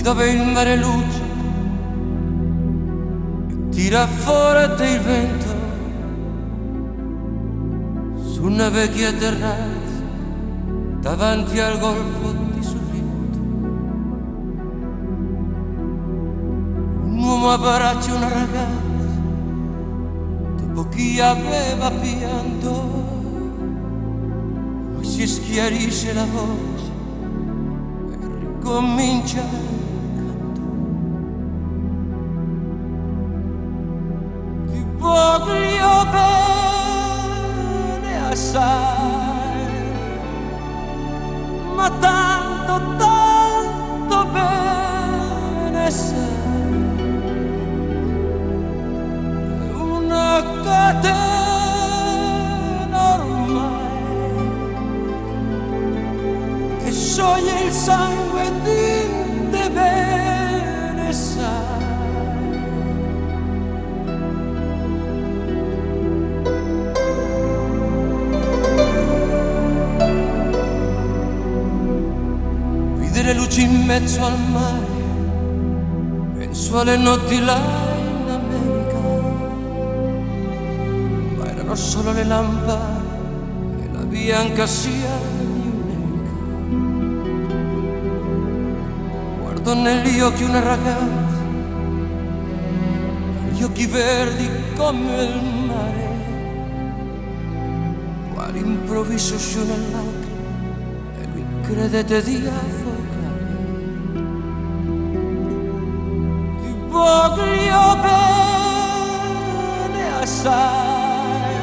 dove il mare luce e tira fuori il vento su una vecchia terrazza davanti al golfo di Sorrento. Un uomo abbraccia una ragazza dopo chi aveva pianto, poi si schiarisce la voce e ricomincia. Voglio bene assai, ma tanto, tanto bene sai, è una catena ormai che scioglie il sangue di te bene sai. Le luci in mezzo al mare, penso alle notti là in America, ma erano solo le lampade e la bianca scia di un'elica. Guardo negli occhi una ragazza, gli occhi verdi come il mare, quale improvviso scione lacrime e lui credete di affogare. Voglio bene assai,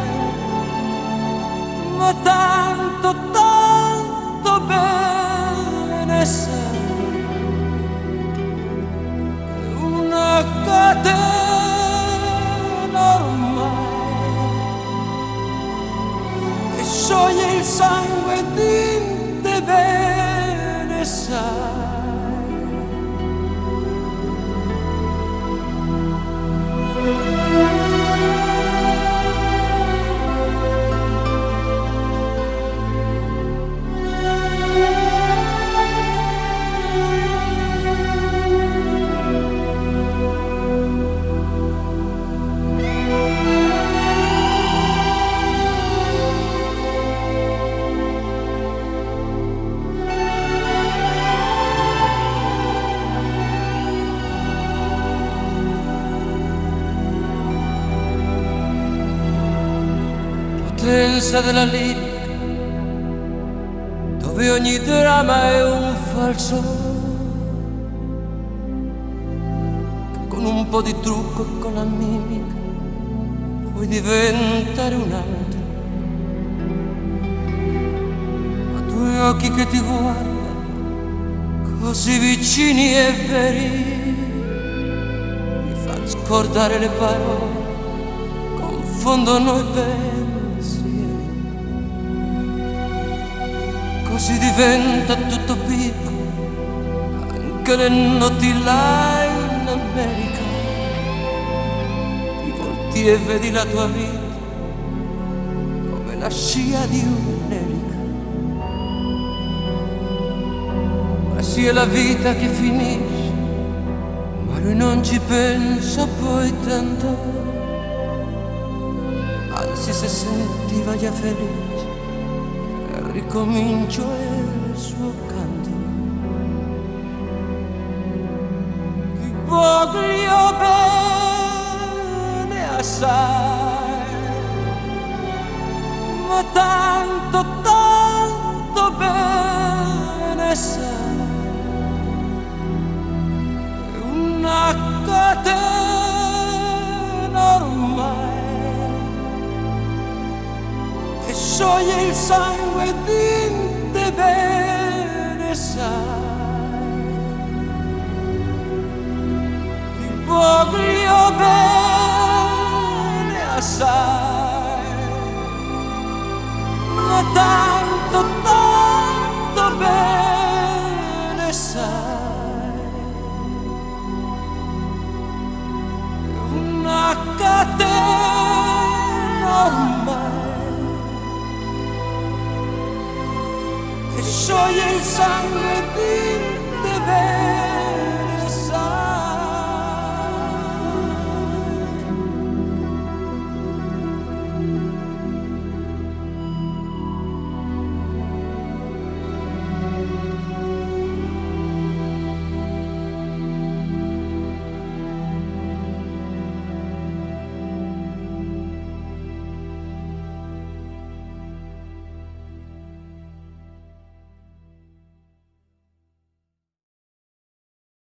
ma tanto, tanto bene sai, è una catena ormai che scioglie il sangue di te bene sai. Potenza della lirica, dove ogni dramma è un falso, che con un po' di trucco e con la mimica puoi diventare un altro. Ma due occhi che ti guardano così vicini e veri mi fanno scordare le parole, confondono i pensieri. Così diventa tutto piccolo, anche le notti là in America. Ti volti e vedi la tua vita come la scia di un'elica. Ma sì, è la vita che finisce, ma lui non ci pensa poi tanto. Anzi, se sentiva già felice, ricomincio il suo canto. Ti voglio bene assai, ma tanto, tanto bene sai, è una catena ormai che scioglie il sangue di te bene sai. Ti voglio bene assai, ma tanto, tanto bene sai, è una catena ormai che scioglie il sangue di te bene.